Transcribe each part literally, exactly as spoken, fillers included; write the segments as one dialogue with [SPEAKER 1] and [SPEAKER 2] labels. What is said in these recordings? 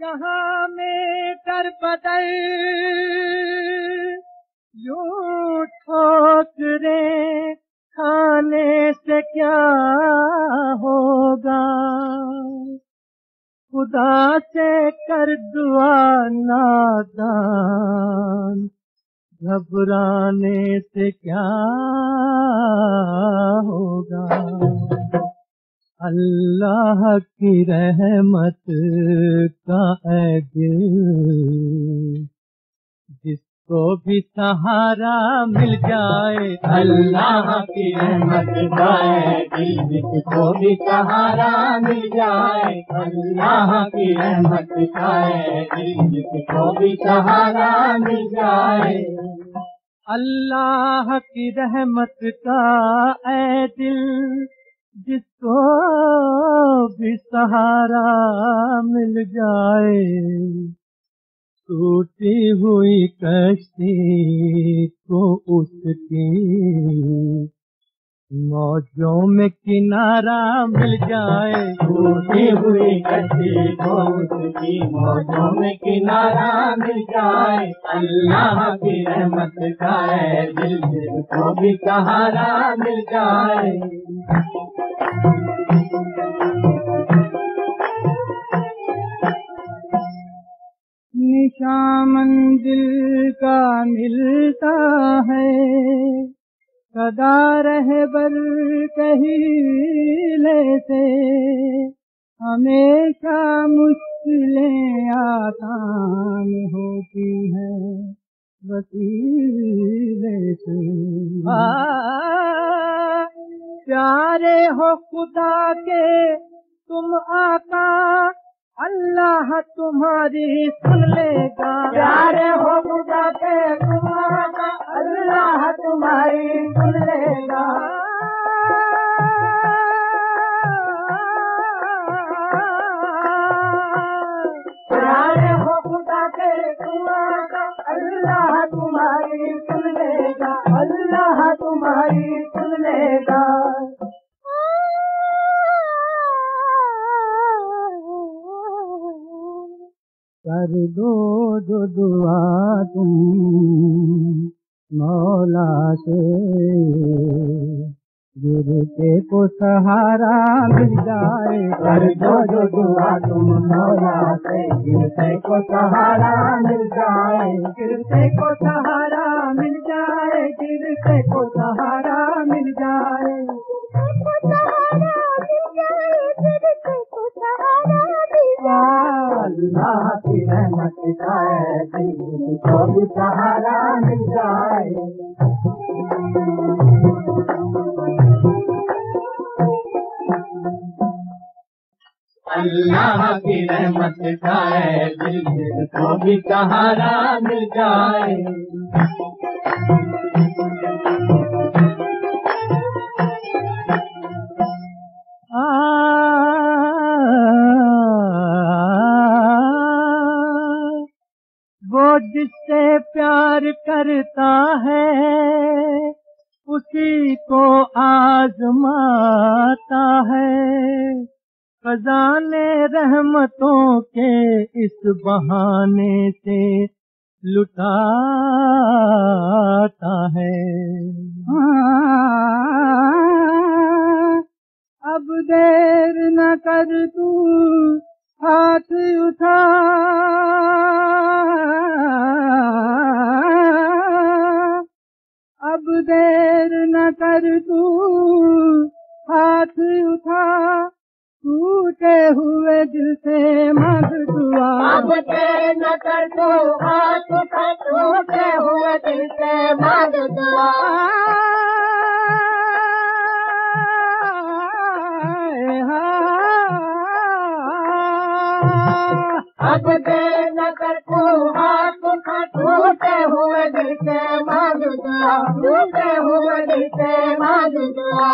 [SPEAKER 1] जहाँ में कर बदल यूं ठोकरे खाने से क्या होगा। खुदा से कर दुआ नादान, घबराने से क्या होगा। अल्लाह की रहमत का है दिल, जिसको भी सहारा मिल जाए।
[SPEAKER 2] अल्लाह की रहमत का है दिल, जिसको भी सहारा मिल जाए। अल्लाह की रहमत का है दिल, जिसको भी सहारा मिल जाए।
[SPEAKER 1] अल्लाह की रहमत का है दिल, जिसको भी सहारा मिल जाए। टूटी हुई कश्ती को उसकी मौजों में किनारा मिल जाए।
[SPEAKER 2] टूटी हुई कश्ती को उसकी मौजों में किनारा मिल जाए। अल्लाह की रहमत का है दिल, जिसको भी सहारा मिल जाए।
[SPEAKER 1] निशान मंजिल का मिलता है, सदा रहबर कहीले से। हमेशा मुश्किलें आसान होती हैं वसीले से। प्यारे हो खुदा के तुम आका, अल्लाह तुम्हारी सुन लेगा।
[SPEAKER 2] प्यारे हो खुदा के तुम आका, अल्लाह तुम्हारी सुन लेगा। प्यारे हो खुदा के तुम आका, अल्लाह तुम्हारी सुन लेगा। अल्लाह तुम्हारी सुन लेगा।
[SPEAKER 1] कर दो जो दुआ तुम मौला से, गिरते को सहारा मिल जाए।
[SPEAKER 2] कर दो जो दुआ तुम मौला से, गिरते को सहारा मिल जाए।
[SPEAKER 1] गिरते को सहारा मिल जाए, गिरते को सहारा मिल जाए।
[SPEAKER 2] अल्लाह की रहमत का है दिल, जिसको भी सहारा मिल जाए। अल्लाह की रहमत का है दिल, जिसको भी सहारा मिल जाए।
[SPEAKER 1] वो जिससे प्यार करता है उसी को आजमाता है। खजाने रहमतों के इस बहाने से लुटाता है। अब देर न कर तू हाथ उठा, अब देर न कर तू हाथ उठा, टूटे हुए दिल से मांग दुआ।
[SPEAKER 2] अब देर न कर तू हाथ उठा, टूटे हुए दिल से मांग दुआ। अब देर न कर तू हाथ उठा, टूटे हुए दिल से मांग दुआ। टूटे हुए दिल से मांग दुआ।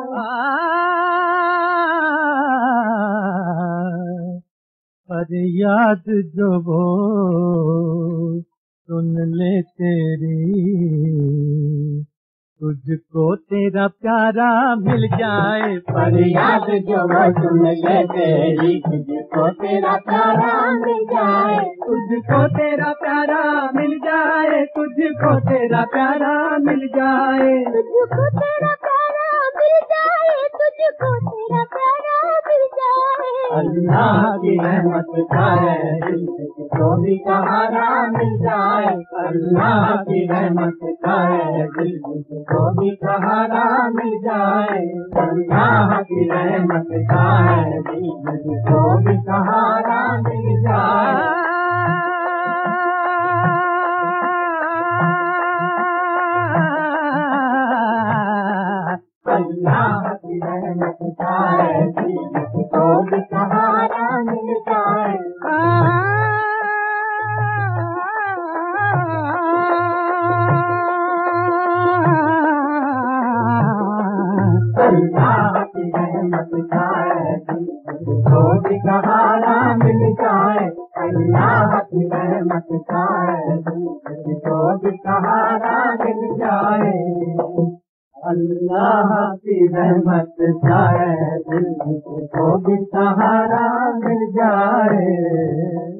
[SPEAKER 1] पर याद जो वो सुन ले तेरी, तुझको तेरा प्यारा मिल जाए,
[SPEAKER 2] फरियाद जो वो सुन ले तेरी, तुझको तेरा प्यारा मिल जाए,
[SPEAKER 1] तुझको तेरा प्यारा मिल जाए, तुझको तेरा प्यारा मिल जाए,
[SPEAKER 3] तुझको तेरा प्यारा मिल जाए, तुझको तेरा प्यारा मिल जाए।
[SPEAKER 2] अल्लाह की रहमत का है दिल जिसको भी सहारा मिल जाए, अल्लाह की रहमत का है दिल जिसको भी सहारा मिल जाए, अल्लाह की रहमत का है दिल जिसको भी सहारा मिल जाए। अल्लाह की रहमत का है दिल जिसको भी सहारा मिल जाए। अल्लाह की रहमत का है दिल जिसको भी सहारा मिल जाए, अल्लाह की रहमत का है दिल जिसको भी सहारा मिल जाए, अल्लाह की रहमत का है दिल जिसको भी सहारा मिल जाए।